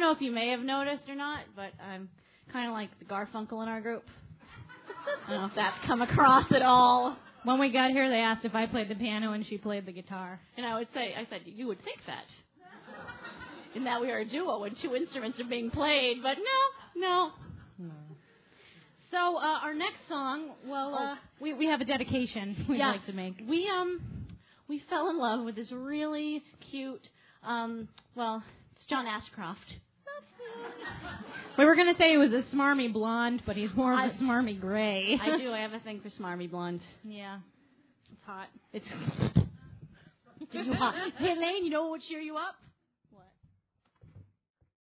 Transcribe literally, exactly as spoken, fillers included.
know if you may have noticed or not, but I'm kind of like the Garfunkel in our group. I don't know if that's come across at all. When we got here, they asked if I played the piano and she played the guitar. And I would say, I said, you would think that. In that we are a duo when two instruments are being played, but no, no. No. So uh, our next song, well, uh, oh, we we have a dedication we'd yeah, like to make. We um we fell in love with this really cute, um, well, it's John Ashcroft. We were going to say he was a smarmy blonde, but he's more of I, a smarmy gray. I do. I have a thing for smarmy blonde. Yeah. It's hot. It's you hot. Hey, Elaine, you know what would cheer you up?